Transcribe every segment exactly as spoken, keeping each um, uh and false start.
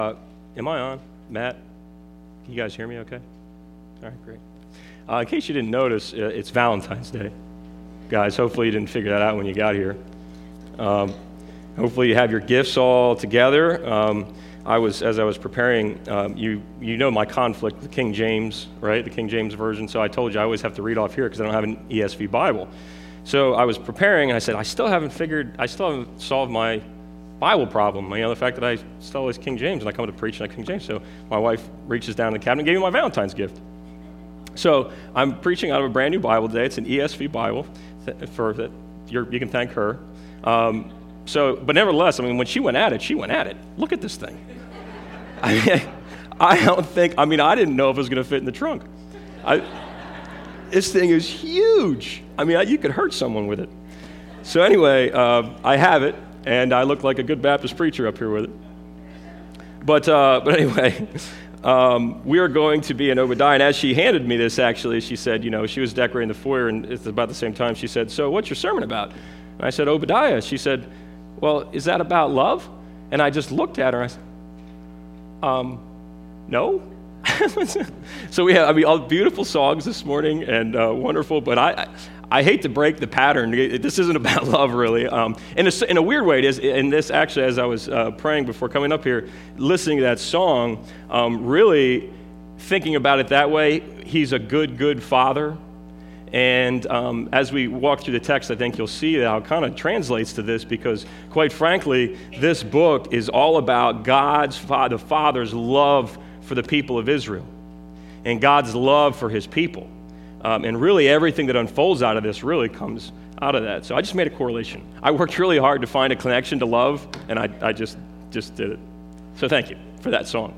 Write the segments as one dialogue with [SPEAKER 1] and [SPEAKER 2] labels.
[SPEAKER 1] Uh, am I on? Matt, can you guys hear me okay? All right, great. Uh, in case you didn't notice, uh, it's Valentine's Day. Guys, hopefully you didn't figure that out when you got here. Um, hopefully you have your gifts all together. Um, I was, as I was preparing, um, you you know my conflict with King James, right? The King James Version. So I told you I always have to read off here because I don't have an E S V Bible. So I was preparing and I said, I still haven't figured, I still haven't solved my Bible problem. You know, the fact that I still always King James and I come to preach like King James. So my wife reaches down in the cabinet and gave me my Valentine's gift. So I'm preaching out of a brand new Bible today. It's an E S V Bible for that. You're, you can thank her. Um, so, but nevertheless, I mean, when she went at it, she went at it. Look at this thing. I mean, I don't think. I mean, I didn't know if it was going to fit in the trunk. I, this thing is huge. I mean, you could hurt someone with it. So anyway, uh, I have it, and I look like a good Baptist preacher up here with it. But uh, but anyway. Um, we are going to be in Obadiah, and as she handed me this, actually, she said, you know, she was decorating the foyer, and it's about the same time she said, so what's your sermon about? And I said, Obadiah. She said, well, is that about love? And I just looked at her, and I said, um, no. So we have, I mean, all beautiful songs this morning, and uh, wonderful, but I, I I hate to break the pattern. This isn't about love, really. Um, in, a, in a weird way, it is. And this, actually, as I was uh, praying before coming up here, listening to that song, um, really thinking about it that way, he's a good, good father. And um, as we walk through the text, I think you'll see how it kind of translates to this, because, quite frankly, this book is all about God's, the Father's love for the people of Israel and God's love for his people. Um, and really everything that unfolds out of this really comes out of that. So I just made a correlation. I worked really hard to find a connection to love, and I, I just, just did it. So thank you for that song.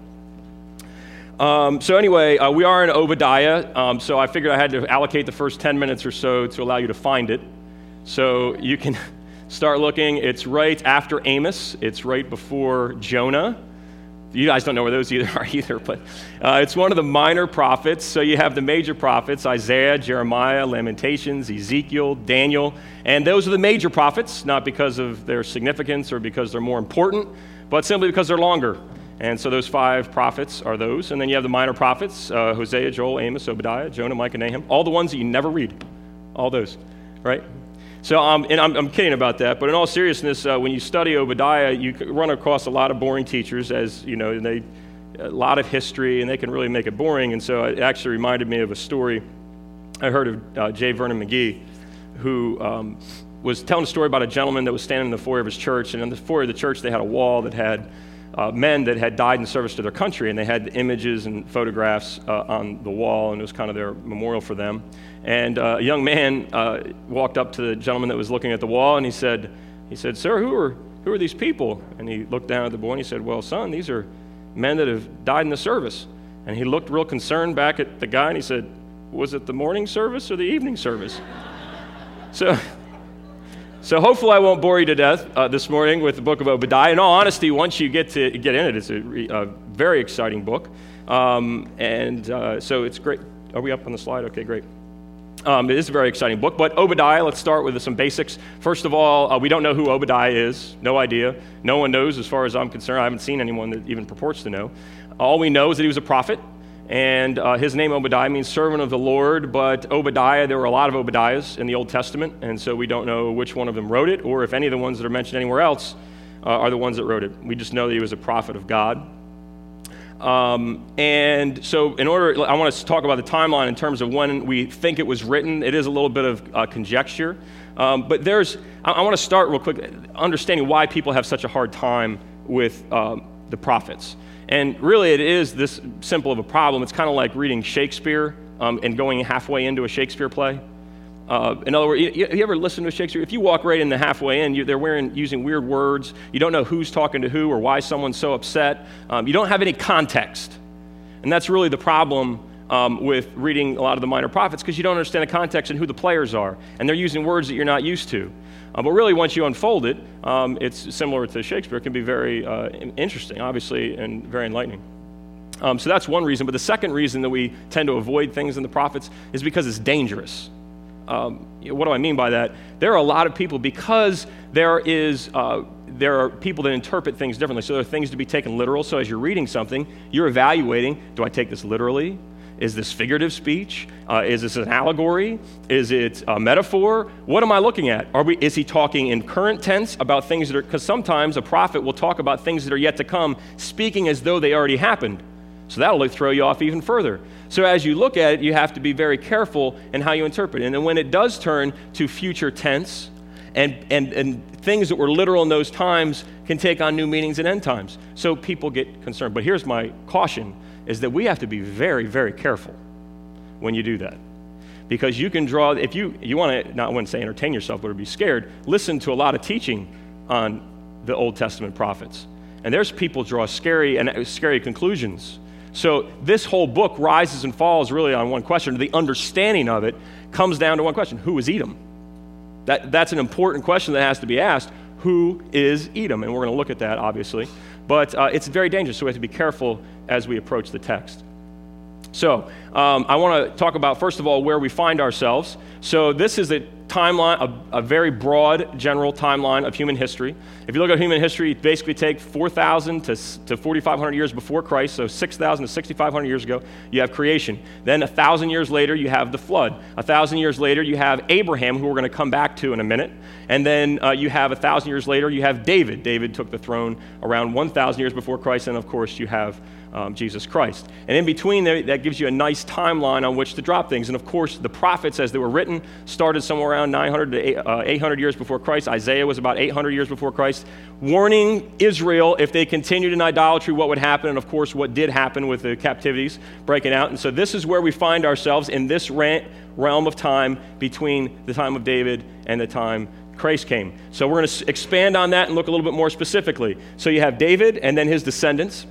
[SPEAKER 1] Um, so anyway, uh, we are in Obadiah, um, so I figured I had to allocate the first ten minutes or so to allow you to find it. So you can start looking. It's right after Amos. It's right before Jonah. You guys don't know where those either are either, but uh, it's one of the minor prophets. So you have the major prophets, Isaiah, Jeremiah, Lamentations, Ezekiel, Daniel, and those are the major prophets, not because of their significance or because they're more important, but simply because they're longer. And so those five prophets are those. And then you have the minor prophets, uh, Hosea, Joel, Amos, Obadiah, Jonah, Micah, Nahum, all the ones that you never read, all those, right? So, um, and I'm, I'm kidding about that, but in all seriousness, uh, when you study Obadiah, you run across a lot of boring teachers, as you know, and they a lot of history, and they can really make it boring. And so it actually reminded me of a story I heard of uh, J. Vernon McGee, who um, was telling a story about a gentleman that was standing in the foyer of his church, and in the foyer of the church, they had a wall that had uh, men that had died in service to their country, and they had images and photographs uh, on the wall, and it was kind of their memorial for them. And uh, a young man uh, walked up to the gentleman that was looking at the wall, and he said, he said, sir, who are who are these people? And he looked down at the boy, and he said, well, son, these are men that have died in the service. And he looked real concerned back at the guy, and he said, was it the morning service or the evening service? so, so hopefully I won't bore you to death uh, this morning with the book of Obadiah. In all honesty, once you get to get in it, it's a, a very exciting book. Um, and uh, so it's great. Are we up on the slide? Okay, great. Um, it is a very exciting book, but Obadiah, let's start with some basics. First of all, uh, we don't know who Obadiah is. No idea. No one knows as far as I'm concerned. I haven't seen anyone that even purports to know. All we know is that he was a prophet, and uh, his name Obadiah means servant of the Lord, but Obadiah, there were a lot of Obadiahs in the Old Testament, and so we don't know which one of them wrote it, or if any of the ones that are mentioned anywhere else uh, are the ones that wrote it. We just know that he was a prophet of God. Um, and so in order, I want to talk about the timeline in terms of when we think it was written. It is a little bit of uh, conjecture. Um, but there's, I, I want to start real quick understanding why people have such a hard time with um, the prophets. And really it is this simple of a problem. It's kind of like reading Shakespeare um, and going halfway into a Shakespeare play. Uh, in other words, you, you ever listen to Shakespeare? If you walk right in the halfway in, you, they're wearing, using weird words. You don't know who's talking to who or why someone's so upset. Um, you don't have any context. And that's really the problem um, with reading a lot of the minor prophets, because you don't understand the context and who the players are. And they're using words that you're not used to. Uh, but really, once you unfold it, um, it's similar to Shakespeare. It can be very uh, interesting, obviously, and very enlightening. Um, so that's one reason. But the second reason that we tend to avoid things in the prophets is because it's dangerous. um, what do I mean by that? There are a lot of people, because there is uh, there are people that interpret things differently. So there are things to be taken literal. So as you're reading something, you're evaluating, do I take this literally? Is this figurative speech? Uh, is this an allegory? Is it a metaphor? What am I looking at? Are we? Is he talking in current tense about things that are, because sometimes a prophet will talk about things that are yet to come, speaking as though they already happened. So that'll throw you off even further. So as you look at it, you have to be very careful in how you interpret it. And then when it does turn to future tense, and, and, and things that were literal in those times can take on new meanings in end times. So people get concerned. But here's my caution, is that we have to be very, very careful when you do that. Because you can draw, if you, you want to, not I wouldn't say entertain yourself, but to be scared, listen to a lot of teaching on the Old Testament prophets. And there's people draw scary and scary conclusions. So this whole book rises and falls really on one question. The understanding of it comes down to one question. Who is Edom? That, that's an important question that has to be asked. Who is Edom? And we're going to look at that, obviously. But uh, it's very dangerous, so we have to be careful as we approach the text. So um, I want to talk about, first of all, where we find ourselves. So this is a timeline, a, a very broad, general timeline of human history. If you look at human history, you basically take four thousand to, to forty-five hundred years before Christ, so six thousand to sixty-five hundred years ago, you have creation. Then one thousand years later, you have the flood. one thousand years later, you have Abraham, who we're going to come back to in a minute. And then uh, you have one thousand years later, you have David. David took the throne around one thousand years before Christ, and of course, you have Um, Jesus Christ. And in between there, that gives you a nice timeline on which to drop things. And of course, the prophets, as they were written, started somewhere around nine hundred to eight hundred years before Christ. Isaiah was about eight hundred years before Christ, warning Israel if they continued in idolatry, what would happen, and of course, what did happen with the captivities breaking out. And so this is where we find ourselves in this realm of time between the time of David and the time Christ came. So we're going to expand on that and look a little bit more specifically. So you have David and then his descendants.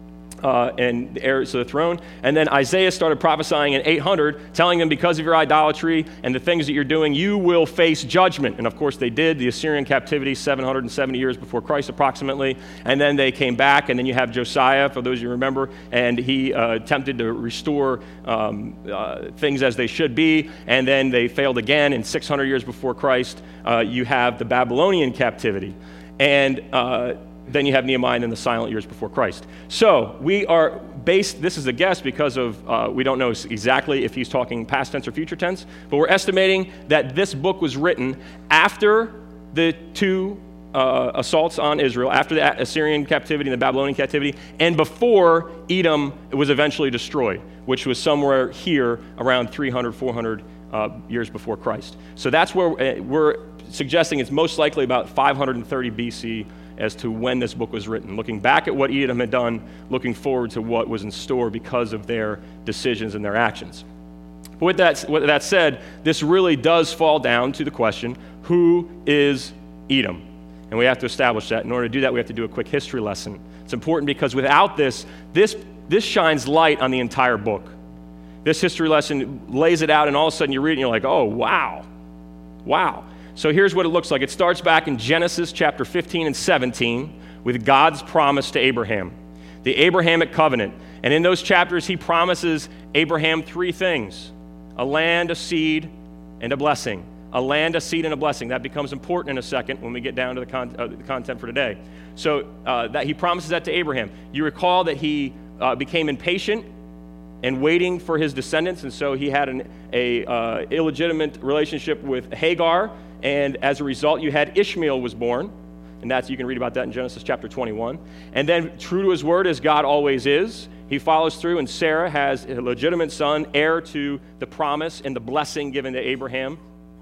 [SPEAKER 1] Uh, and the heirs to the throne. And then Isaiah started prophesying in eight hundred, telling them because of your idolatry and the things that you're doing, you will face judgment. And of course they did. The Assyrian captivity, seven hundred seventy years before Christ approximately. And then they came back, and then you have Josiah, for those you remember, and he uh, attempted to restore um, uh, things as they should be. And then they failed again. In six hundred years before Christ, uh, you have the Babylonian captivity. And uh, then you have Nehemiah in the silent years before Christ. So we are based, this is a guess because of, uh, we don't know exactly if he's talking past tense or future tense, but we're estimating that this book was written after the two uh, assaults on Israel, after the Assyrian captivity and the Babylonian captivity, and before Edom was eventually destroyed, which was somewhere here around three hundred, four hundred uh, years before Christ. So that's where uh, we're suggesting it's most likely about five hundred thirty B C as to when this book was written, looking back at what Edom had done, looking forward to what was in store because of their decisions and their actions. But with that, with that said, this really does fall down to the question, who is Edom? And we have to establish that. In order to do that, we have to do a quick history lesson. It's important because without this, this, this shines light on the entire book. This history lesson lays it out, and all of a sudden you read it and you're like, oh, wow, wow. So here's what it looks like. It starts back in Genesis chapter fifteen and seventeen with God's promise to Abraham, the Abrahamic covenant. And in those chapters, he promises Abraham three things: a land, a seed, and a blessing. A land, a seed, and a blessing. That becomes important in a second when we get down to the, con- uh, the content for today. So uh, that he promises that to Abraham. You recall that he uh, became impatient and waiting for his descendants, and so he had an a, uh, illegitimate relationship with Hagar. And as a result, you had Ishmael was born, and that's, you can read about that in Genesis chapter twenty-one. And then, true to his word, as God always is, he follows through, and Sarah has a legitimate son, heir to the promise and the blessing given to Abraham.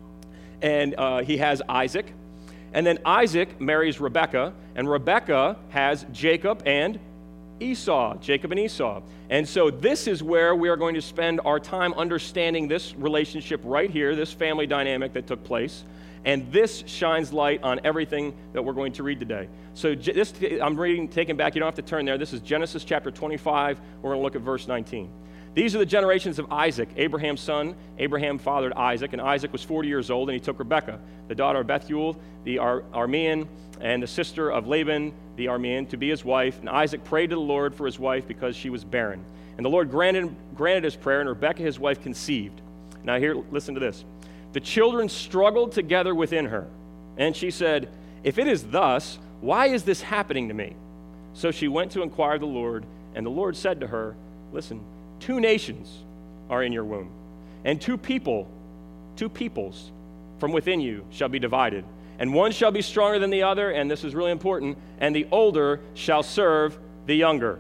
[SPEAKER 1] And uh, he has Isaac. And then Isaac marries Rebekah, and Rebekah has Jacob and Esau, Jacob and Esau. And so this is where we are going to spend our time understanding this relationship right here, this family dynamic that took place. And this shines light on everything that we're going to read today. So this, I'm reading, taking back, you don't have to turn there. This is Genesis chapter twenty-five. We're going to look at verse nineteen. These are the generations of Isaac, Abraham's son. Abraham fathered Isaac, and Isaac was forty years old, and he took Rebekah, the daughter of Bethuel, the Ar- Aramean, and the sister of Laban, the Aramean, to be his wife. And Isaac prayed to the Lord for his wife because she was barren. And the Lord granted, granted his prayer, and Rebekah, his wife, conceived. Now here, listen to this. The children struggled together within her, and she said, if it is thus, why is this happening to me? So she went to inquire of the Lord, and the Lord said to her, listen, two nations are in your womb, and two people, two peoples from within you shall be divided, and one shall be stronger than the other, and this is really important, and the older shall serve the younger.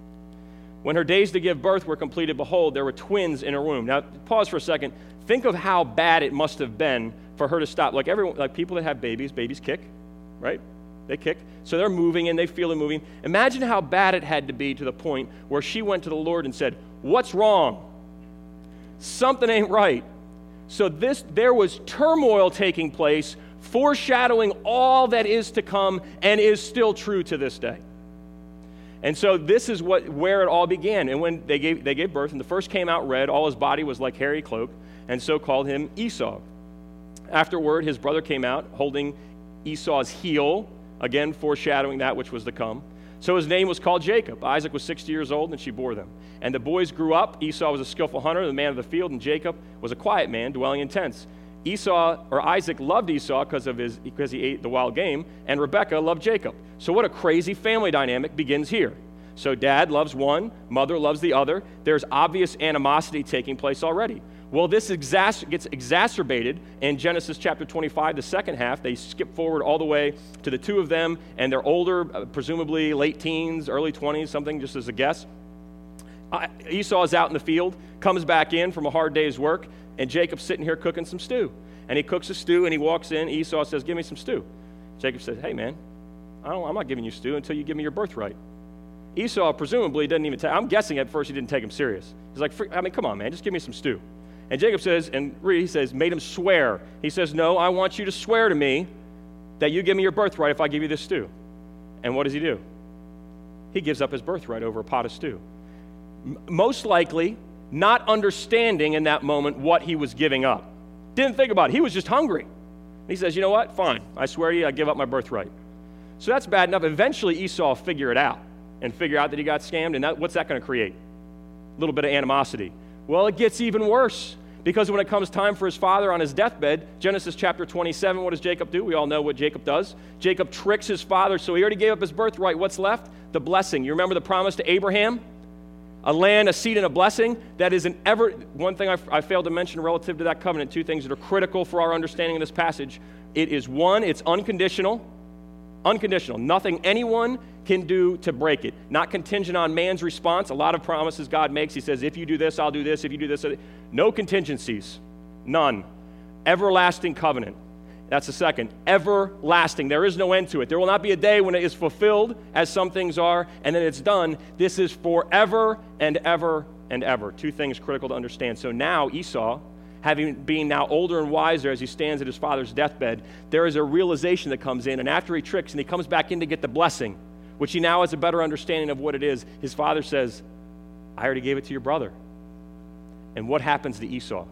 [SPEAKER 1] When her days to give birth were completed, behold, there were twins in her womb. Now, pause for a second. Think of how bad it must have been for her to stop. Like everyone, like people that have babies, babies kick, right? They kick. So they're moving and they feel it moving. Imagine how bad it had to be to the point where she went to the Lord and said, what's wrong? Something ain't right. So this, there was turmoil taking place, foreshadowing all that is to come and is still true to this day. And so this is what where it all began. And when they gave they gave birth, and the first came out red, all his body was like hairy cloak, and so called him Esau. Afterward, his brother came out, holding Esau's heel, again foreshadowing that which was to come. So his name was called Jacob. Isaac was sixty years old, and she bore them. And the boys grew up. Esau was a skillful hunter, the man of the field, and Jacob was a quiet man, dwelling in tents. Esau, or Isaac, loved Esau because of his because he ate the wild game, and Rebekah loved Jacob. So what a crazy family dynamic begins here. So dad loves one, mother loves the other. There's obvious animosity taking place already. Well, this exac- gets exacerbated in Genesis chapter twenty-five, the second half. They skip forward all the way to the two of them, and they're older, uh, presumably late teens, early twenties, something, just as a guess. Uh, Esau is out in the field, comes back in from a hard day's work, and Jacob's sitting here cooking some stew. And he cooks a stew, and he walks in. Esau says, give me some stew. Jacob says, hey, man, I don't, I'm not giving you stew until you give me your birthright. Esau presumably didn't even take, I'm guessing at first he didn't take him serious. He's like, I mean, come on, man, just give me some stew. And Jacob says, and he says, made him swear. He says, no, I want you to swear to me that you give me your birthright if I give you this stew. And what does he do? He gives up his birthright over a pot of stew. M- most likely, not understanding in that moment what he was giving up. Didn't think about it. He was just hungry. He says, you know what? Fine. I swear to you, I give up my birthright. So that's bad enough. Eventually, Esau will figure it out and figure out that he got scammed. And that, what's that going to create? A little bit of animosity. Well, it gets even worse, because when it comes time for his father on his deathbed, Genesis chapter twenty-seven, what does Jacob do? We all know what Jacob does. Jacob tricks his father, so he already gave up his birthright. What's left? The blessing. You remember the promise to Abraham? A land, a seed, and a blessing. That is an ever, one thing I, I failed to mention relative to that covenant, two things that are critical for our understanding of this passage. It is one, it's unconditional. Unconditional. Nothing anyone can do to break it. Not contingent on man's response. A lot of promises God makes. He says, if you do this, I'll do this. If you do this, I'll... no contingencies. None. Everlasting covenant. That's the second. Everlasting. There is no end to it. There will not be a day when it is fulfilled, as some things are, and then it's done. This is forever and ever and ever. Two things critical to understand. So now Esau, having being now older and wiser as he stands at his father's deathbed, there is a realization that comes in, and after he tricks and he comes back in to get the blessing, which he now has a better understanding of what it is, his father says, I already gave it to your brother. And what happens to Esau?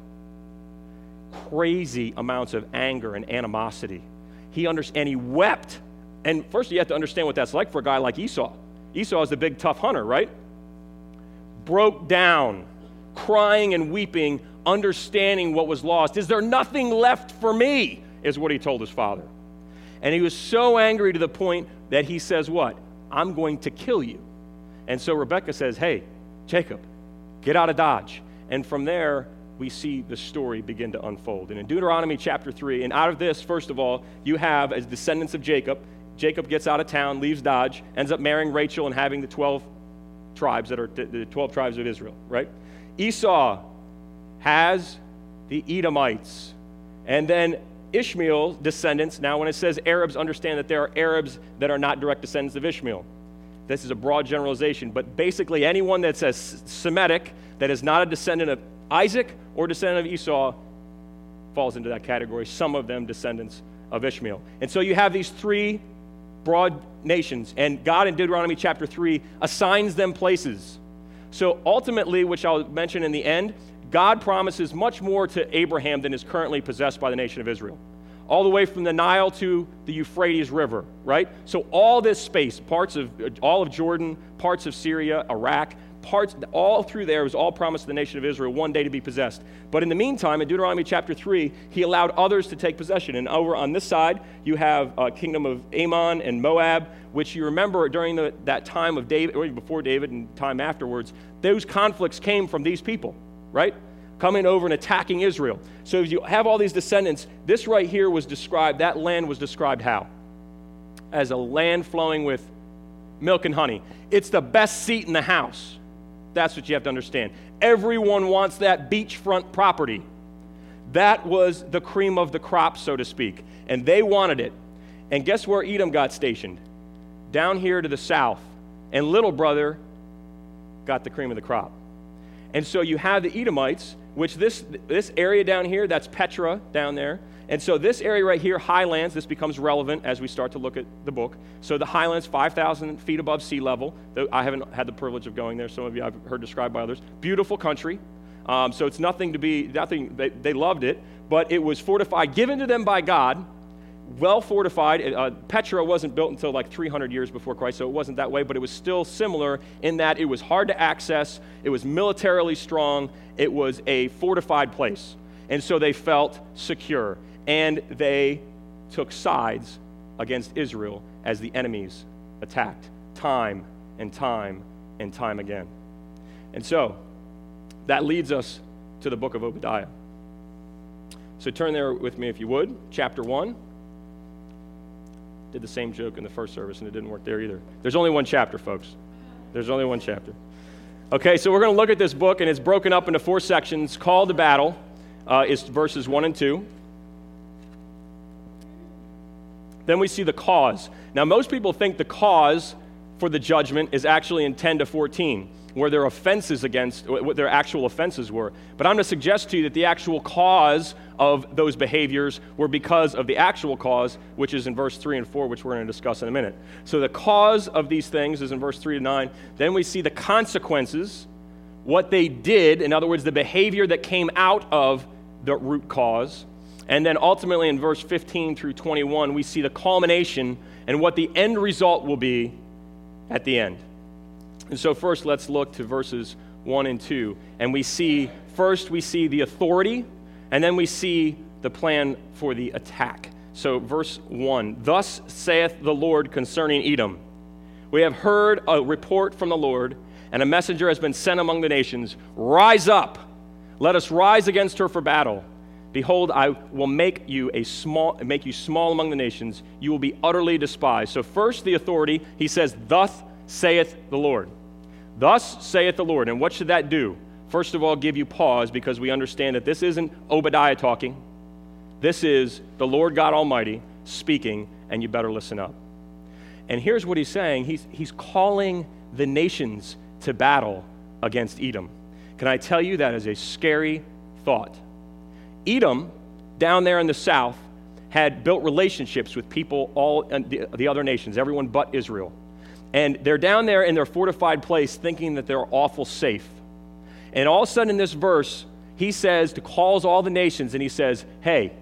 [SPEAKER 1] Crazy amounts of anger and animosity. He under, and he wept. And first you have to understand what that's like for a guy like Esau. Esau is the big tough hunter, right? Broke down, crying and weeping, understanding what was lost. Is there nothing left for me? Is what he told his father. And he was so angry to the point that he says what? I'm going to kill you. And so Rebekah says, hey, Jacob, get out of Dodge. And from there, we see the story begin to unfold. And in Deuteronomy chapter three, and out of this, first of all, you have as descendants of Jacob, Jacob gets out of town, leaves Dodge, ends up marrying Rachel and having the twelve tribes that are the twelve tribes of Israel, right? Esau has the Edomites. And then Ishmael's descendants. Now, when it says Arabs, understand that there are Arabs that are not direct descendants of Ishmael. This is a broad generalization, but basically anyone that says Semitic, that is not a descendant of Isaac or descendant of Esau, falls into that category. Some of them descendants of Ishmael. And so you have these three broad nations, and God in Deuteronomy chapter three assigns them places. So ultimately, which I'll mention in the end, God promises much more to Abraham than is currently possessed by the nation of Israel. all the way from the Nile to the Euphrates River, right? So all this space, parts of all of Jordan, parts of Syria, Iraq, parts, all through there was all promised to the nation of Israel one day to be possessed. But in the meantime, in Deuteronomy chapter three, he allowed others to take possession. And over on this side, you have a kingdom of Ammon and Moab, which you remember during the, that time of David, or before David and time afterwards, those conflicts came from these people, right? Coming over and attacking Israel. So if you have all these descendants, this right here was described, that land was described how? As a land flowing with milk and honey. It's the best seat in the house. That's what you have to understand. Everyone wants that beachfront property. That was the cream of the crop, so to speak. And they wanted it. And guess where Edom got stationed? Down here to the south. And little brother got the cream of the crop. And so you have the Edomites, which this, this area down here, that's Petra down there. And so this area right here, highlands, this becomes relevant as we start to look at the book. So the highlands, five thousand feet above sea level. I haven't had the privilege of going there. Some of you I've heard described by others. Beautiful country. Um, so it's nothing to be, nothing, they, they loved it, but it was fortified, given to them by God, well fortified. Uh, Petra wasn't built until like three hundred years before Christ, so it wasn't that way, but it was still similar in that it was hard to access, it was militarily strong, it was a fortified place. And so they felt secure. And they took sides against Israel as the enemies attacked time and time and time again. And so that leads us to the book of Obadiah. So turn there with me if you would, chapter one. Did the same joke in the first service and it didn't work there either. There's only one chapter, folks. There's only one chapter. Okay, so we're going to look at this book, and it's broken up into four sections. Call to Battle uh, is verses one and two. Then we see the cause. Now, most people think the cause for the judgment is actually in ten to fourteen, where their offenses against, what their actual offenses were. But I'm going to suggest to you that the actual cause of those behaviors were because of the actual cause, which is in verse three and four, which we're going to discuss in a minute. So the cause of these things is in verse three to nine. Then we see the consequences, what they did, in other words, the behavior that came out of the root cause. And then ultimately in verse fifteen through twenty-one, we see the culmination and what the end result will be at the end. And so first, let's look to verses one and two. And we see, first we see the authority, and then we see the plan for the attack. So verse one, thus saith the Lord concerning Edom, we have heard a report from the Lord, and a messenger has been sent among the nations. Rise up, let us rise against her for battle. Behold, I will make you a small, make you small among the nations. You will be utterly despised. So first, the authority. He says, "Thus saith the Lord." Thus saith the Lord. And what should that do? First of all, give you pause, because we understand that this isn't Obadiah talking. This is the Lord God Almighty speaking, and you better listen up. And here's what he's saying. He's he's calling the nations to battle against Edom. Can I tell you that is a scary thought? Edom, down there in the south, had built relationships with people, all the, the other nations, everyone but Israel. And they're down there in their fortified place thinking that they're awful safe. And all of a sudden in this verse, he says, to calls all the nations, and he says, hey,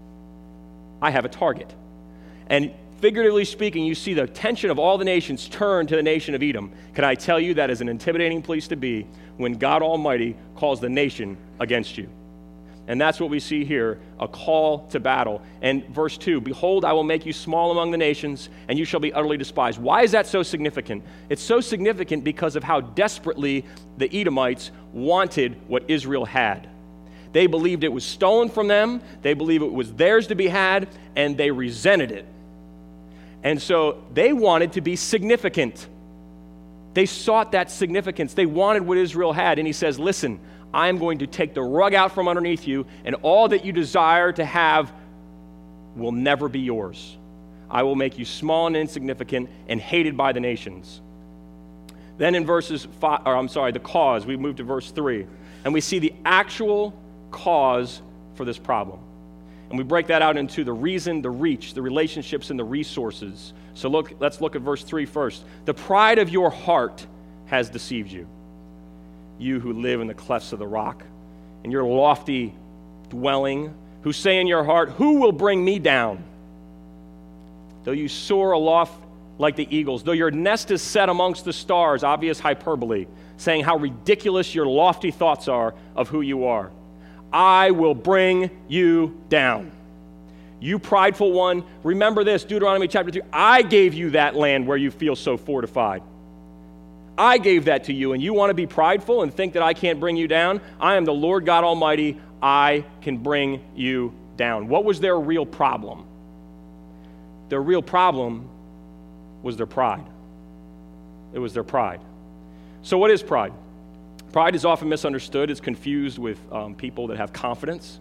[SPEAKER 1] I have a target. And figuratively speaking, you see the attention of all the nations turn to the nation of Edom. Can I tell you that is an intimidating place to be when God Almighty calls the nation against you? And that's what we see here, a call to battle. And verse two, behold, I will make you small among the nations, and you shall be utterly despised. Why is that so significant? It's so significant because of how desperately the Edomites wanted what Israel had. They believed it was stolen from them, they believed it was theirs to be had, and they resented it. And so they wanted to be significant. They sought that significance. They wanted what Israel had. And he says, listen, I am going to take the rug out from underneath you, and all that you desire to have will never be yours. I will make you small and insignificant and hated by the nations. Then in verses five, or I'm sorry, the cause, we move to verse three, and we see the actual cause for this problem. And we break that out into the reason, the reach, the relationships, and the resources. So look, let's look at verse three first. The pride of your heart has deceived you, you who live in the clefts of the rock, in your lofty dwelling, who say in your heart, who will bring me down? Though you soar aloft like the eagles, though your nest is set amongst the stars, obvious hyperbole, saying how ridiculous your lofty thoughts are of who you are. I will bring you down. You prideful one, remember this, Deuteronomy chapter two, I gave you that land where you feel so fortified. I gave that to you, and you want to be prideful and think that I can't bring you down? I am the Lord God Almighty. I can bring you down. What was their real problem? Their real problem was their pride. It was their pride. So what is pride? Pride is often misunderstood. It's confused with um, people that have confidence.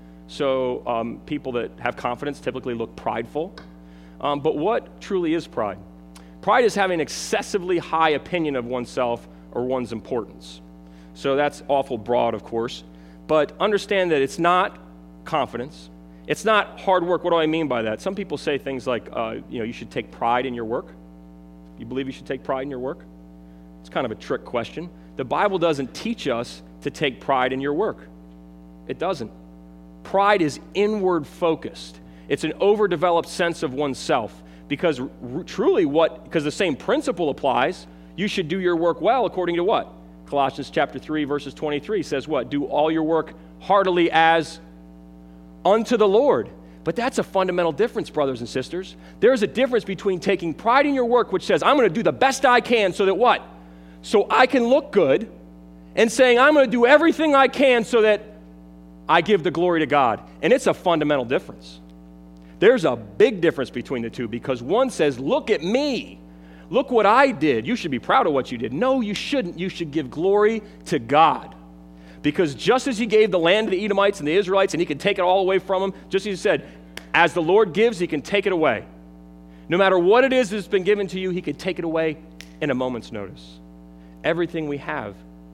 [SPEAKER 1] So um, people that have confidence typically look prideful. Um, but what truly is pride? Pride is having an excessively high opinion of oneself or one's importance. So that's awful broad, of course. But understand that it's not confidence. It's not hard work. What do I mean by that? Some people say things like, uh, you know, you should take pride in your work. You believe you should take pride in your work? It's kind of a trick question. The Bible doesn't teach us to take pride in your work. It doesn't. Pride is inward focused. It's an overdeveloped sense of oneself because r- truly what, because the same principle applies, you should do your work well according to what? Colossians chapter three verses twenty-three says what? Do all your work heartily as unto the Lord. But that's a fundamental difference, brothers and sisters. There's a difference between taking pride in your work, which says, I'm going to do the best I can so that what? So I can look good, and saying, I'm going to do everything I can so that I give the glory to God. And it's a fundamental difference. There's a big difference between the two because one says, look at me. Look what I did. You should be proud of what you did. No, you shouldn't. You should give glory to God. Because just as he gave the land to the Edomites and the Israelites and he could take it all away from them, just as he said, as the Lord gives, he can take it away. No matter what it is that's been given to you, he can take it away in a moment's notice. Everything we have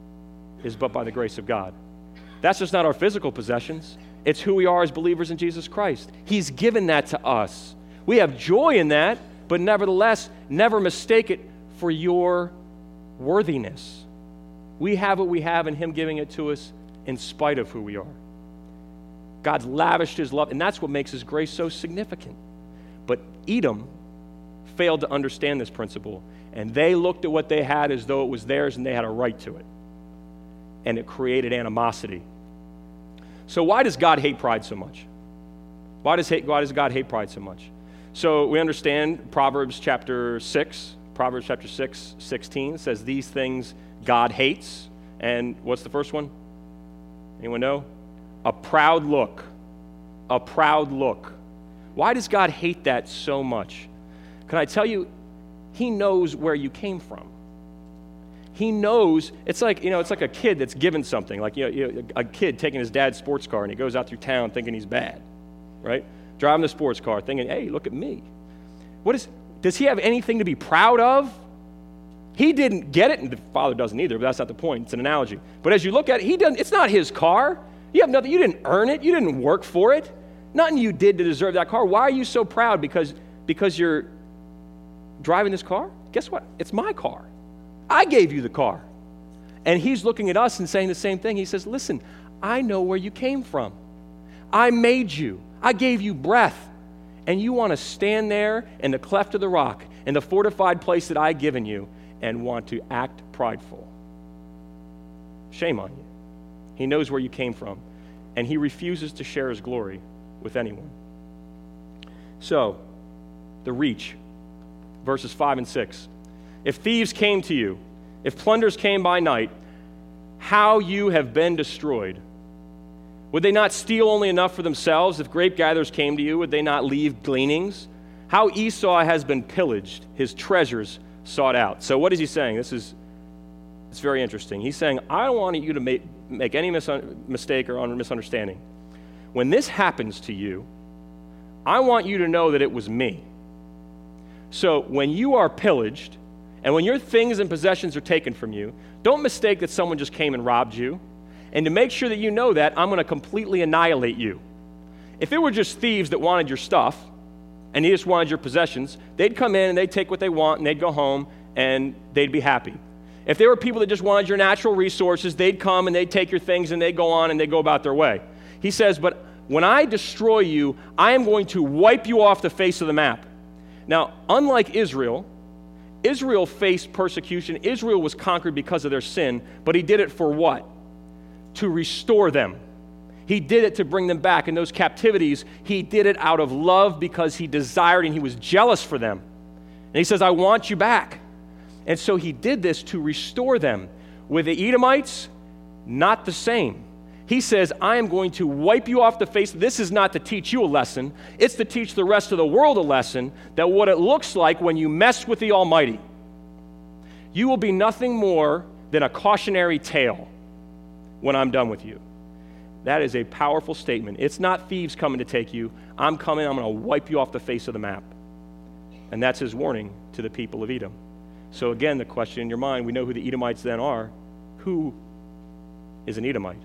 [SPEAKER 1] is but by the grace of God. That's just not our physical possessions. It's who we are as believers in Jesus Christ. He's given that to us. We have joy in that, but nevertheless, never mistake it for your worthiness. We have what we have in him giving it to us in spite of who we are. God's lavished his love, and that's what makes his grace so significant. But Edom failed to understand this principle, and they looked at what they had as though it was theirs and they had a right to it. And it created animosity. So why does God hate pride so much? Why does, hate, why does God hate pride so much? So we understand Proverbs chapter six, Proverbs chapter six, sixteen says these things God hates. And what's the first one? Anyone know? A proud look. A proud look. Why does God hate that so much? Can I tell you, he knows where you came from. He knows, it's like, you know, it's like a kid that's given something, like, you know, you know, a kid taking his dad's sports car and he goes out through town thinking he's bad, right? Driving the sports car thinking, hey, look at me. What is, does he have anything to be proud of? He didn't get it, and the father doesn't either, but that's not the point. It's an analogy. But as you look at it, he doesn't, it's not his car. You have nothing, you didn't earn it, you didn't work for it. Nothing you did to deserve that car. Why are you so proud? Because, because you're driving this car? Guess what? It's my car. I gave you the car. And he's looking at us and saying the same thing. He says, listen, I know where you came from. I made you. I gave you breath. And you want to stand there in the cleft of the rock, in the fortified place that I've given you, and want to act prideful. Shame on you. He knows where you came from, and he refuses to share his glory with anyone. So, the reach, verses five and six. If thieves came to you, if plunders came by night, how you have been destroyed. Would they not steal only enough for themselves? If grape gatherers came to you, would they not leave gleanings? How Esau has been pillaged, his treasures sought out. So what is he saying? This is, it's very interesting. He's saying, I don't want you to make, make any mis- mistake or misunderstanding. When this happens to you, I want you to know that it was me. So when you are pillaged, and when your things and possessions are taken from you, don't mistake that someone just came and robbed you. And to make sure that you know that, I'm going to completely annihilate you. If it were just thieves that wanted your stuff, and they just wanted your possessions, they'd come in and they'd take what they want and they'd go home and they'd be happy. If they were people that just wanted your natural resources, they'd come and they'd take your things and they'd go on and they'd go about their way. He says, but when I destroy you, I am going to wipe you off the face of the map. Now, unlike Israel, Israel faced persecution. Israel was conquered because of their sin, but he did it for what? To restore them. He did it to bring them back. In those captivities, he did it out of love because he desired and he was jealous for them. And he says, I want you back. And so he did this to restore them. With the Edomites, not the same. He says, I am going to wipe you off the face. This is not to teach you a lesson. It's to teach the rest of the world a lesson that what it looks like when you mess with the Almighty. You will be nothing more than a cautionary tale when I'm done with you. That is a powerful statement. It's not thieves coming to take you. I'm coming, I'm going to wipe you off the face of the map. And that's his warning to the people of Edom. So again, the question in your mind, we know who the Edomites then are. Who is an Edomite?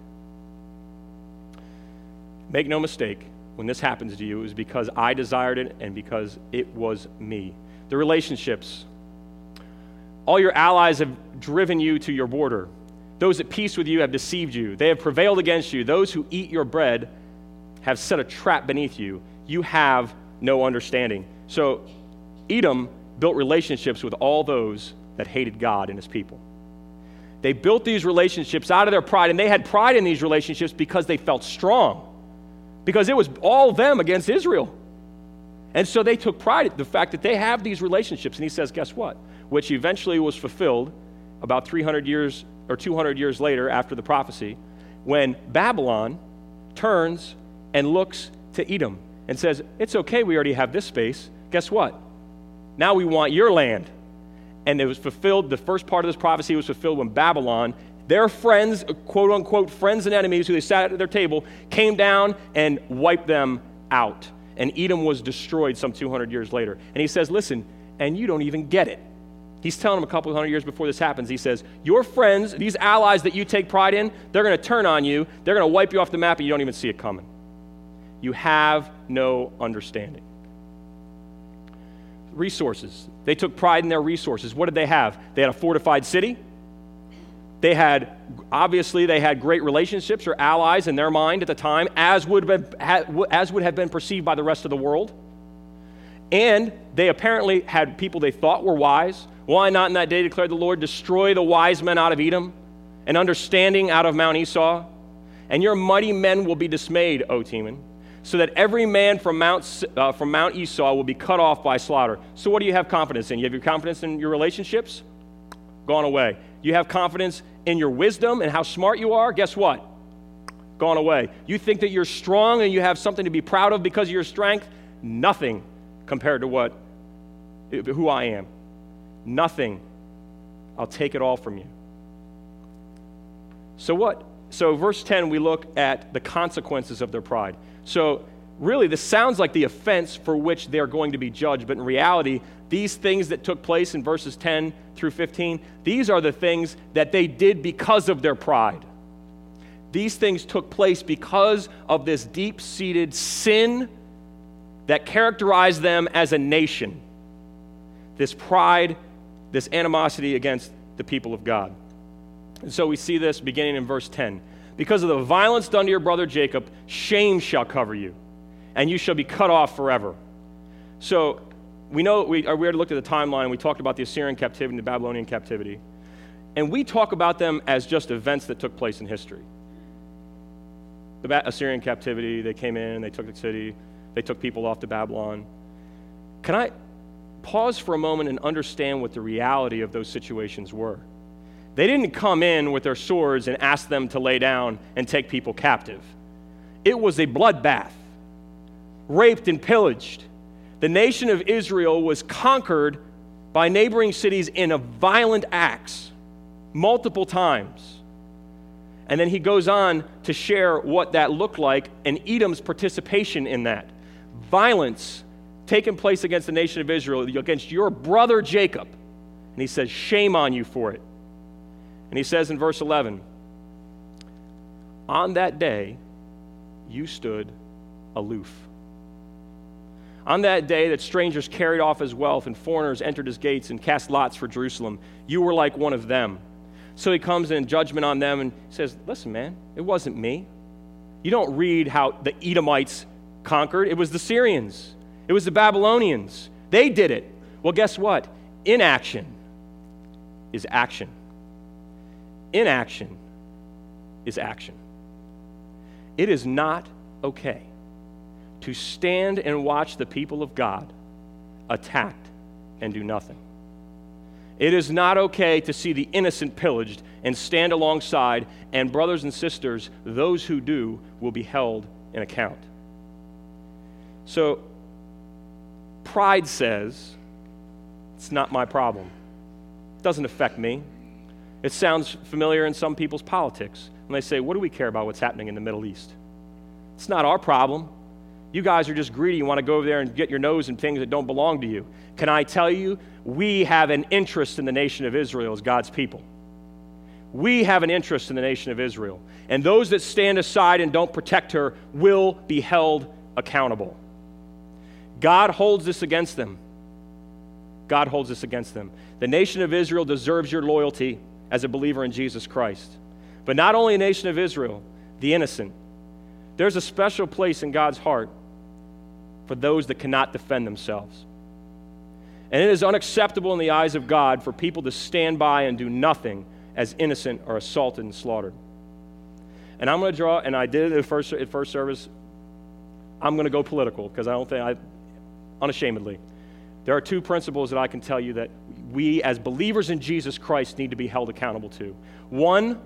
[SPEAKER 1] Make no mistake, when this happens to you, it was because I desired it and because it was me. The relationships. All your allies have driven you to your border. Those at peace with you have deceived you. They have prevailed against you. Those who eat your bread have set a trap beneath you. You have no understanding. So Edom built relationships with all those that hated God and his people. They built these relationships out of their pride, and they had pride in these relationships because they felt strong. Because it was all them against Israel. And so they took pride in the fact that they have these relationships. And he says, guess what? Which eventually was fulfilled about three hundred years or two hundred years later after the prophecy, when Babylon turns and looks to Edom and says, it's okay, we already have this space. Guess what? Now we want your land. And it was fulfilled, the first part of this prophecy was fulfilled when Babylon, their friends, quote unquote, friends and enemies who they sat at their table, came down and wiped them out. And Edom was destroyed some two hundred years later. And he says, listen, and you don't even get it. He's telling them a couple of hundred years before this happens, he says, your friends, these allies that you take pride in, they're going to turn on you, they're going to wipe you off the map, and you don't even see it coming. You have no understanding. Resources. They took pride in their resources. What did they have? They had a fortified city. They had, obviously, they had great relationships or allies in their mind at the time, as would have, as would have been perceived by the rest of the world. And they apparently had people they thought were wise. Why not in that day, declared the Lord, destroy the wise men out of Edom and understanding out of Mount Esau? And your mighty men will be dismayed, O Teman, so that every man from Mount, uh, from Mount Esau will be cut off by slaughter. So what do you have confidence in? You have your confidence in your relationships? Gone away. You have confidence in your wisdom and how smart you are? Guess what? Gone away. You think that you're strong and you have something to be proud of because of your strength? Nothing compared to what, who I am. Nothing. I'll take it all from you. So what? So verse ten, we look at the consequences of their pride. So really, this sounds like the offense for which they're going to be judged, but in reality, these things that took place in verses ten through fifteen, these are the things that they did because of their pride. These things took place because of this deep-seated sin that characterized them as a nation. This pride, this animosity against the people of God. And so we see this beginning in verse ten. Because of the violence done to your brother Jacob, shame shall cover you, and you shall be cut off forever. So we know, we, we already looked at the timeline, we talked about the Assyrian captivity and the Babylonian captivity, and we talk about them as just events that took place in history. The Assyrian captivity, they came in, they took the city, they took people off to Babylon. Can I pause for a moment and understand what the reality of those situations were? They didn't come in with their swords and ask them to lay down and take people captive. It was a bloodbath, raped and pillaged. The nation of Israel was conquered by neighboring cities in a violent acts multiple times. And then he goes on to share what that looked like and Edom's participation in that. Violence taking place against the nation of Israel, against your brother Jacob. And he says, shame on you for it. And he says in verse eleven, on that day, you stood aloof. On that day that strangers carried off his wealth and foreigners entered his gates and cast lots for Jerusalem, you were like one of them. So he comes in judgment on them and says, listen, man, it wasn't me. You don't read how the Edomites conquered. It was the Syrians. It was the Babylonians. They did it. Well, guess what? Inaction is action. Inaction is action. It is not okay to stand and watch the people of God attacked and do nothing. It is not okay to see the innocent pillaged and stand alongside, and brothers and sisters, those who do will be held in account. So, pride says, it's not my problem. It doesn't affect me. It sounds familiar in some people's politics when they say, what do we care about what's happening in the Middle East? It's not our problem. You guys are just greedy. You want to go over there and get your nose in things that don't belong to you. Can I tell you, we have an interest in the nation of Israel as God's people. We have an interest in the nation of Israel. And those that stand aside and don't protect her will be held accountable. God holds this against them. God holds this against them. The nation of Israel deserves your loyalty as a believer in Jesus Christ. But not only the nation of Israel, the innocent. There's a special place in God's heart for those that cannot defend themselves. And it is unacceptable in the eyes of God for people to stand by and do nothing as innocent are assaulted and slaughtered. And I'm going to draw, and I did it at first, at first service, I'm going to go political because I don't think I, unashamedly. There are two principles that I can tell you that we as believers in Jesus Christ need to be held accountable to. One,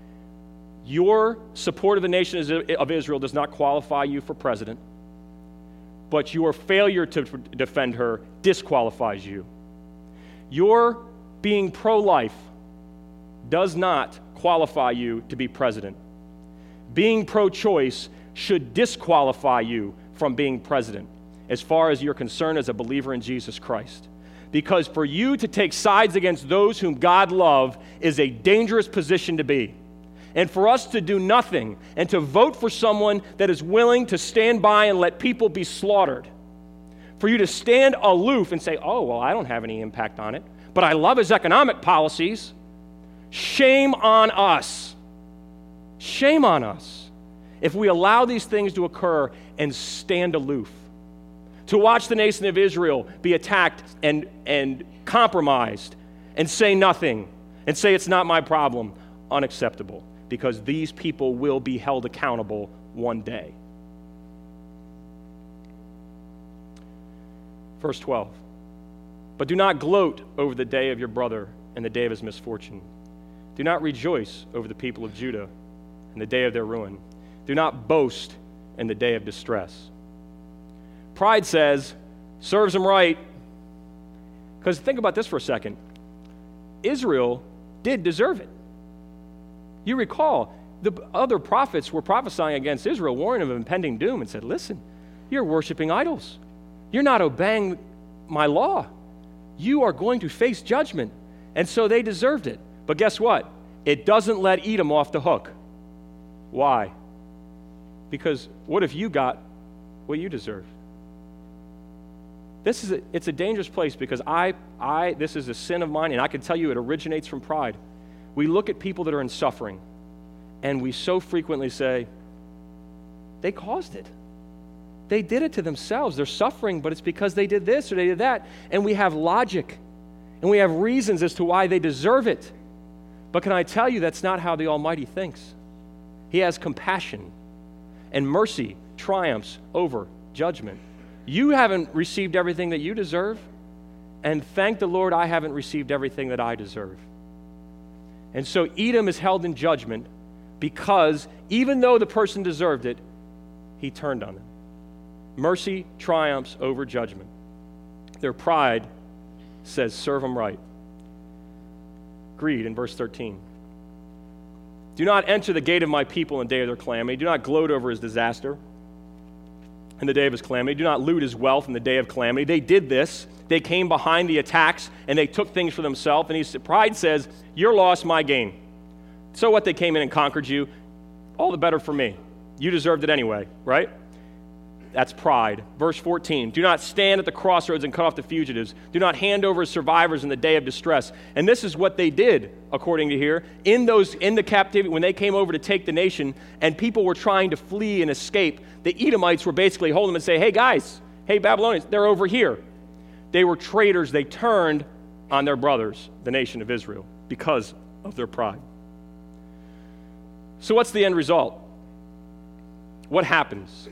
[SPEAKER 1] your support of the nation of Israel does not qualify you for president, but your failure to defend her disqualifies you. Your being pro-life does not qualify you to be president. Being pro-choice should disqualify you from being president as far as you're concerned as a believer in Jesus Christ. Because for you to take sides against those whom God loves is a dangerous position to be. And for us to do nothing and to vote for someone that is willing to stand by and let people be slaughtered. For you to stand aloof and say, oh, well, I don't have any impact on it, but I love his economic policies. Shame on us. Shame on us if we allow these things to occur and stand aloof. To watch the nation of Israel be attacked and, and compromised and say nothing and say it's not my problem, unacceptable. Because these people will be held accountable one day. Verse twelve. But do not gloat over the day of your brother and the day of his misfortune. Do not rejoice over the people of Judah and the day of their ruin. Do not boast in the day of distress. Pride says, serves them right. Because think about this for a second. Israel did deserve it. You recall, the other prophets were prophesying against Israel, warning of impending doom, and said, listen, you're worshiping idols. You're not obeying my law. You are going to face judgment. And so they deserved it. But guess what? It doesn't let Edom off the hook. Why? Because what if you got what you deserved? This is a, it's a dangerous place because I, I, this is a sin of mine, and I can tell you it originates from pride. We look at people that are in suffering, and we so frequently say, they caused it. They did it to themselves. They're suffering, but it's because they did this or they did that. And we have logic, and we have reasons as to why they deserve it. But can I tell you, that's not how the Almighty thinks. He has compassion, and mercy triumphs over judgment. You haven't received everything that you deserve, and thank the Lord I haven't received everything that I deserve. And so Edom is held in judgment because even though the person deserved it, he turned on them. Mercy triumphs over judgment. Their pride says, serve them right. Greed in verse thirteen. Do not enter the gate of my people in the day of their calamity. Do not gloat over his disaster in the day of his calamity. Do not loot his wealth in the day of calamity. They did this. They came behind the attacks, and they took things for themselves. And he, pride says, your loss, my gain. So what, they came in and conquered you? All the better for me. You deserved it anyway, right? That's pride. Verse fourteen, do not stand at the crossroads and cut off the fugitives. Do not hand over survivors in the day of distress. And this is what they did, according to here, in those in the captivity, when they came over to take the nation and people were trying to flee and escape, the Edomites were basically holding them and say, hey guys, hey Babylonians, they're over here. They were traitors. They turned on their brothers, the nation of Israel, because of their pride. So what's the end result? What happens?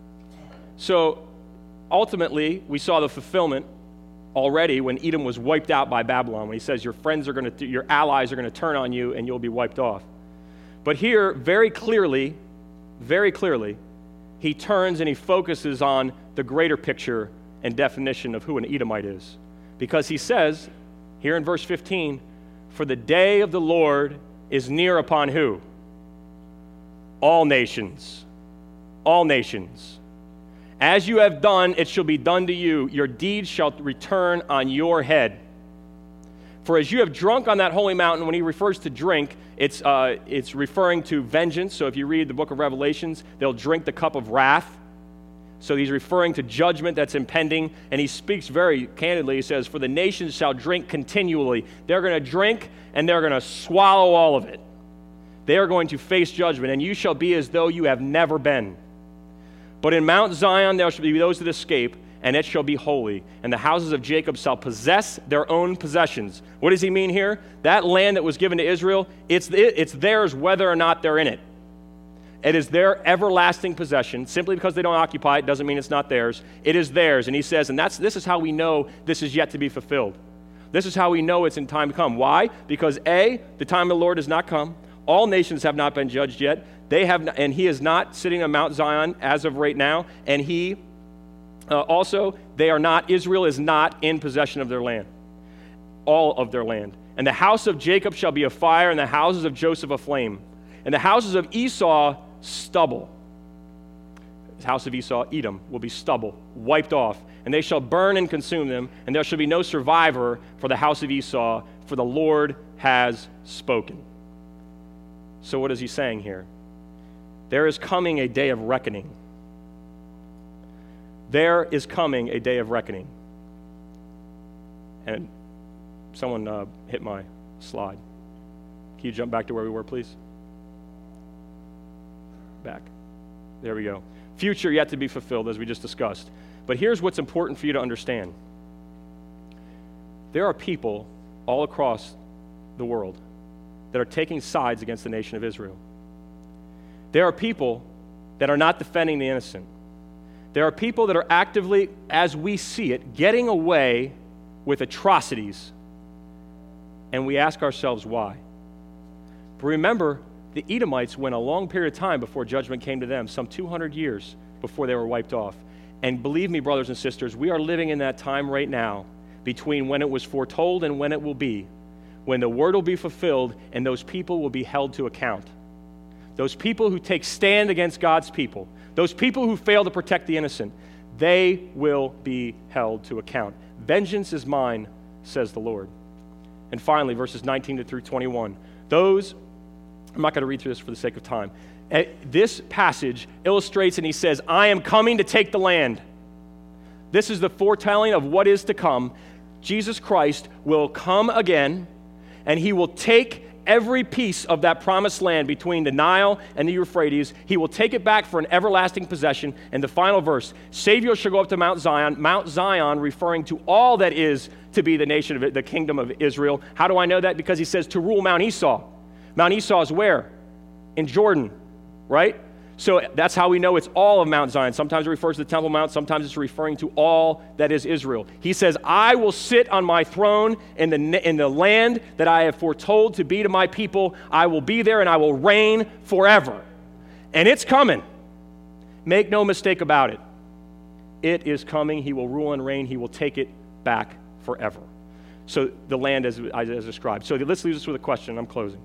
[SPEAKER 1] So ultimately, we saw the fulfillment already when Edom was wiped out by Babylon, when he says your friends are going to, your allies are going to turn on you and you'll be wiped off. But here, very clearly, very clearly, he turns and he focuses on the greater picture and definition of who an Edomite is. Because he says, here in verse fifteen, for the day of the Lord is near upon who? All nations. All nations. As you have done, it shall be done to you. Your deeds shall return on your head. For as you have drunk on that holy mountain, when he refers to drink, it's, uh, it's referring to vengeance. So if you read the book of Revelations, they'll drink the cup of wrath. So he's referring to judgment that's impending, and he speaks very candidly. He says, for the nations shall drink continually. They're going to drink, and they're going to swallow all of it. They are going to face judgment, and you shall be as though you have never been. But in Mount Zion there shall be those that escape, and it shall be holy. And the houses of Jacob shall possess their own possessions. What does he mean here? That land that was given to Israel, it's, it's theirs whether or not they're in it. It is their everlasting possession. Simply because they don't occupy it doesn't mean it's not theirs. It is theirs. And he says, and that's this is how we know this is yet to be fulfilled. This is how we know it's in time to come. Why? Because A, the time of the Lord has not come. All nations have not been judged yet. They have, not, and he is not sitting on Mount Zion as of right now. And he uh, also, they are not, Israel is not in possession of their land, all of their land. And the house of Jacob shall be a fire, and the houses of Joseph a flame. And the houses of Esau, stubble. The house of Esau, Edom, will be stubble, wiped off. And they shall burn and consume them, and there shall be no survivor for the house of Esau, for the Lord has spoken. So what is he saying here? There is coming a day of reckoning. There is coming a day of reckoning. And someone uh, hit my slide. Can you jump back to where we were, please? Back. There we go. Future yet to be fulfilled, as we just discussed. But here's what's important for you to understand. There are people all across the world that are taking sides against the nation of Israel. There are people that are not defending the innocent. There are people that are actively, as we see it, getting away with atrocities. And we ask ourselves why. But remember, the Edomites went a long period of time before judgment came to them, some two hundred years before they were wiped off. And believe me, brothers and sisters, we are living in that time right now between when it was foretold and when it will be, when the word will be fulfilled and those people will be held to account. Those people who take stand against God's people, those people who fail to protect the innocent, they will be held to account. Vengeance is mine, says the Lord. And finally, verses nineteen to through twenty-one. Those, I'm not going to read through this for the sake of time. This passage illustrates, and he says, I am coming to take the land. This is the foretelling of what is to come. Jesus Christ will come again, and he will take every piece of that promised land between the Nile and the Euphrates. He will take it back for an everlasting possession. And the final verse, Savior shall go up to Mount Zion. Mount Zion referring to all that is to be the nation of the kingdom of Israel. How do I know that? Because he says to rule Mount Esau. Mount Esau is where? In Jordan, right? So that's how we know it's all of Mount Zion. Sometimes it refers to the Temple Mount. Sometimes it's referring to all that is Israel. He says, I will sit on my throne in the, in the land that I have foretold to be to my people. I will be there and I will reign forever. And it's coming. Make no mistake about it. It is coming. He will rule and reign. He will take it back forever. So the land as, as described. So let's leave this with a question. I'm closing.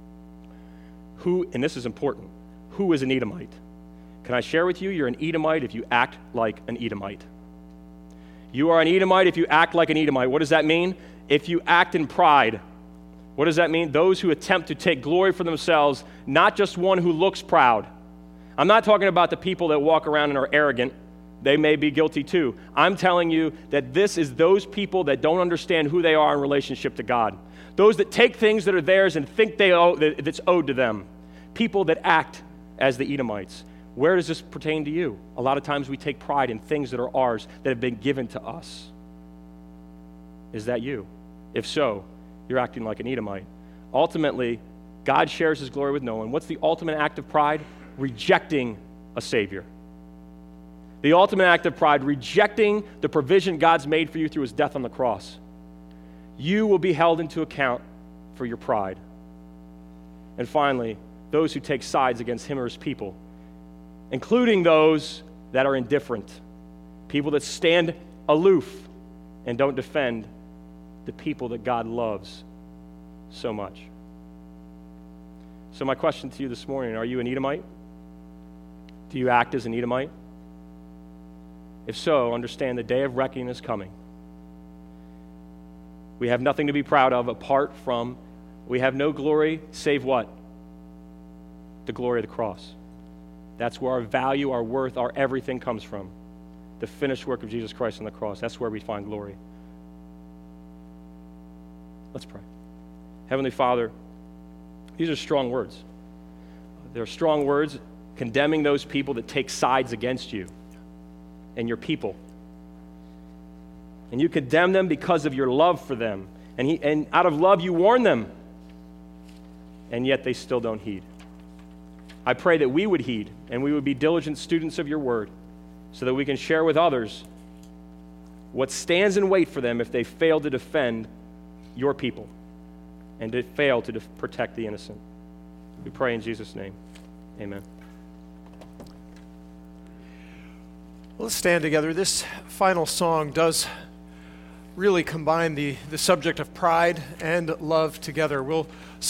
[SPEAKER 1] Who, and this is important, who is an Edomite? Can I share with you, you're an Edomite if you act like an Edomite. You are an Edomite if you act like an Edomite. What does that mean? If you act in pride. What does that mean? Those who attempt to take glory for themselves, not just one who looks proud. I'm not talking about the people that walk around and are arrogant, They may be guilty too. I'm telling you that this is those people that don't understand who they are in relationship to God. Those that take things that are theirs and think they owe, that it's owed to them. People that act as the Edomites. Where does this pertain to you? A lot of times we take pride in things that are ours that have been given to us. Is that you? If so, you're acting like an Edomite. Ultimately, God shares his glory with no one. What's the ultimate act of pride? Rejecting a Savior. The ultimate act of pride, rejecting the provision God's made for you through his death on the cross. You will be held into account for your pride. And finally, those who take sides against him or his people, including those that are indifferent, people that stand aloof and don't defend the people that God loves so much. So my question to you this morning, are you an Edomite? Do you act as an Edomite? If so, understand the day of reckoning is coming. We have nothing to be proud of apart from, we have no glory save what? The glory of the cross. That's where our value, our worth, our everything comes from. The finished work of Jesus Christ on the cross. That's where we find glory. Let's pray. Heavenly Father, these are strong words. They're strong words condemning those people that take sides against you and your people. And you condemn them because of your love for them. And, he, and out of love, you warn them. And yet they still don't heed. I pray that we would heed and we would be diligent students of your word so that we can share with others what stands in wait for them if they fail to defend your people and to fail to def- protect the innocent. We pray in Jesus' name. Amen.
[SPEAKER 2] Let's stand together. This final song does really combine the, the subject of pride and love together. We'll